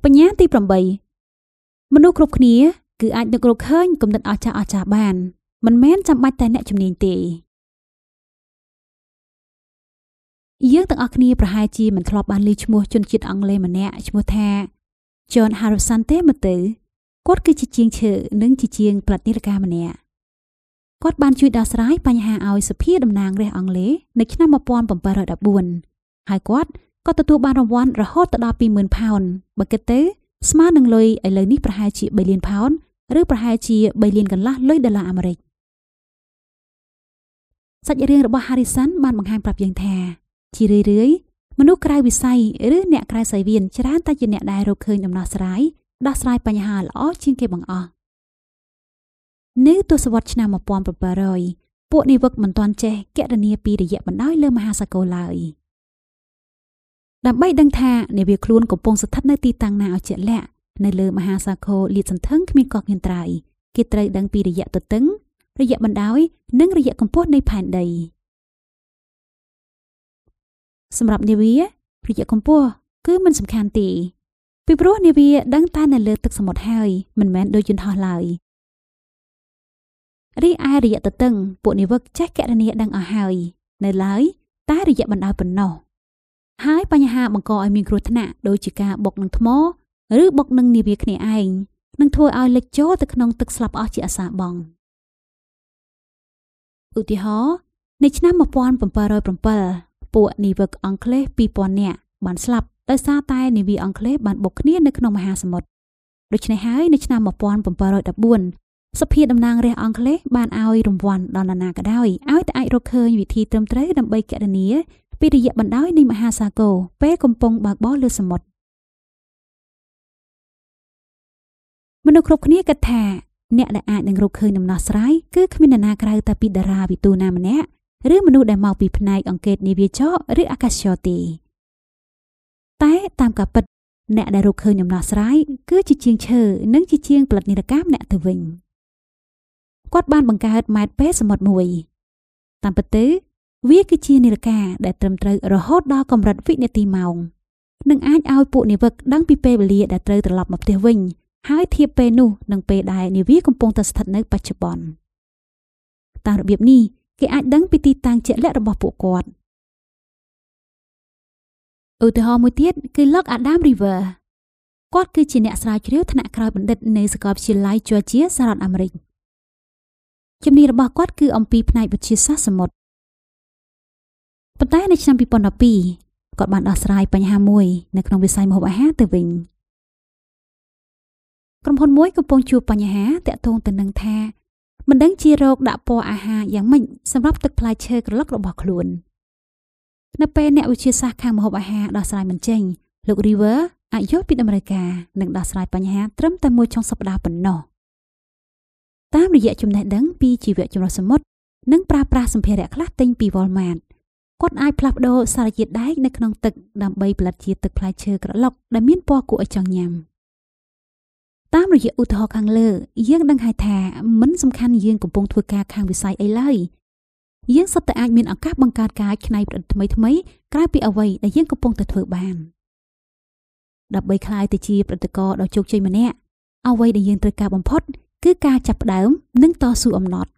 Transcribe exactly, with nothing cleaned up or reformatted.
បញ្ញាទីប្រាំបីមនុស្សគ្រប់គ្នាគឺអាចនឹករកឃើញគំនិតអស្ចារ្យអស្ចារ្យបានមិនមែនចាំបាច់តែអ្នកជំនាញទេយើងទាំងអស់គ្នាប្រហែលជាមិនធ្លាប់បានឮឈ្មោះជនជាតិអង់គ្លេសម្នាក់ឈ្មោះថា John Harrison ទេមើលទៅគាត់គឺជាជាងឈើនិងជាជាងផ្លាត់នាឡិកាម្នាក់គាត់បានជួយដោះស្រាយបញ្ហាឲ្យសភាតំណាងរាស្ត្រអង់គ្លេសនៅឆ្នាំmột nghìn bảy trăm mười bốnហើយគាត់ក៏ទទួលបានរង្វាន់រហូតដល់ពីរម៉ឺនផោនបើគិតទៅស្មើនឹងលុយឥឡូវនេះប្រហែលជាបីលានផោនឬប្រហែលជាបីលានកន្លះលុយដុល្លារអាមេរិកសាច់រឿងរបស់ Harrison បានបង្ហាញប្រាប់យើងថាជារឿយៗមនុស្សក្រៅវិស័យឬអ្នកក្រៅសាយវៀនច្រើនតែជាអ្នកដែលរកឃើញដំណោះស្រាយដោះស្រាយបញ្ហាល្អជាងគេបង្អស់នៅទសវត្សរ៍ឆ្នាំmột nghìn bảy trămពួកនិវឹកមិនទាន់ចេះគណនាពីរយៈបណ្ដោយលើមហាសាគរឡើយដើម្បីដឹងថានាវាខ្លួនកំពុងស្ថិតនៅទីតាំងណាឲ្យជាក់លាក់នៅលើមហាសាគរលាតសន្ធឹងគ្មានកកញន្ត្រៃគេត្រូវដឹងពីរយៈទទឹងរយៈបណ្ដោយនិងរយៈកម្ពស់នៃផែនដីសម្រាប់នាវារយៈកម្ពស់គឺមិនសំខាន់ទេពីព្រោះនាវាដឹងតែនៅលើទឹកសមុទ្រហើយមិនមែនដូចយន្តហោះឡើយរីឯរយៈទទឹងពួកនិវឹកចេះគណនាដឹងអស់ហើយនៅឡើយតែរយៈបណ្ដោយប៉ុណ្ណោះហើយបញ្ហាបង្កឲ្យមានគ្រោះថ្នាក់ដូចជាការបុកនឹងថ្មឬបុកនឹងនាវាគ្នាឯងនឹងធ្វើឲ្យលិចចូលទៅក្នុងទឹកស្លាប់អស់ជាអសារបង់ឧទាហរណ៍នៅឆ្នាំmột nghìn bảy trăm bảyពួកនិវឹកអង់គ្លេសពីរពាន់នាក់បានស្លាប់ដោយសារតែនាវាអង់គ្លេសបានបុកគ្នានៅក្នុងមហាសមុទ្រដូច្នេះហើយនៅឆ្នាំmột nghìn bảy trăm mười bốnសភាតំណាងរាស្ត្រអង់គ្លេសបានឲ្យរង្វាន់ដល់នរណាក៏ដោយឲ្យតែអាចរកឃើញវិធីត្រឹមត្រូវដើម្បីគណនាពីរយៈបណ្ដោយនៃមហាសាគរពេលកំពុងបើកបរលើសមុទ្រមនុស្សគ្រប់គ្នាគិតថាអ្នកដែលអាចនឹងរកឃើញដំណោះស្រាយគឺគ្មាននរណាក្រៅតែពីតារាវិទូណាម្នាក់ឬមនុស្សដែលមកពីផ្នែកអង្កេតនាវាចរឬអាកាសចរទេតែតាមការពិតអ្នកដែលរកឃើញដំណោះស្រាយគឺជាជាងឈើនិងជាជាងផលិតនាឡិកាម្នាក់ទៅវិញគាត់បានបង្កើតម៉ែត្រពេលសមុទ្រមួយតាមពិតទៅវាគឺជានាឡិកាដែលត្រឹមត្រូវរហូតដល់កម្រិតវិនាទីម៉ោងនិងអាចឲ្យពួកនាវិកដឹងពីពេលវេលាដែលត្រូវត្រឡប់មកផ្ទះវិញហើយធៀបពេលនោះនឹងពេលដែលនាវាកំពុងតែស្ថិតនៅបច្ចុប្បន្នតាមរបៀបនេះគេអាចដឹងពីទីតាំងជាក់លាក់របស់ពួកគាត់ឧទាហរណ៍មួយទៀតគឺ Loch Adam River គាត់គឺជាអ្នកស្រាវជ្រាវថ្នាក់ក្រោយបណ្ឌិតនៅសាកលវិទ្យាល័យ Georgia សហរដ្ឋអាមេរិកជំនាញរបស់គាត់គឺអំពីផ្នែកវិទ្យាសាស្ត្រសមុទ្រប៉ុន្តែនៅឆ្នាំពីរពាន់ដប់ពីរគាត់បានដោះស្រាយបញ្ហាមួយនៅក្នុងវិស័យម្ហូបអាហារទៅវិញក្រុមហ៊ុនមួយកំពុងជួបបញ្ហាតាក់ទងទៅនឹងថាមិនដឹងជារោគដាក់ពណ៌អាហារយ៉ាងម៉េចសម្រាប់ទឹកផ្លែឈើក្រឡុករបស់ខ្លួននៅពេលអ្នកវិទ្យាសាស្ត្រខាងម្ហូបអាហារដោះស្រាយមិនចេញលោក River អាចយកពីអាមេរិកនិងដោះស្រាយបញ្ហាត្រឹមតែមួយចុងសប្តាហ៍ប៉ុណ្ណោះតាមរយៈចំណេះដឹងពីជីវៈចម្រុះសមុទ្រនិងប្រើប្រាស់សម្ភារៈខ្លះទិញពី Walmart គាត់អាចផ្លាស់ប្ដូរសារជាតិដែកនៅក្នុងទឹកដើម្បីផលិតជាទឹកផ្លែឈើក្រឡុកដែលមានពណ៌គួរឲ្យចង់ញ៉ាំតាមរយៈឧទាហរណ៍ខាងលើយើងដឹងហើយថាមិនសំខាន់យើងកំពុងធ្វើការខាងវិស័យអីឡើយយើងសុទ្ធតែអាចមានឱកាសបង្កើតការច្នៃប្រឌិតថ្មីថ្មីក្រៅពីអ្វីដែលយើងកំពុងតែធ្វើបានដើម្បីក្លាយទៅជាប្រតិករដ៏ជោគជ័យម្នាក់អ្វីដែលយើងត្រូវការបំផុតគឺការចាប់ផ្ដើមនិងតស៊ូអំណត់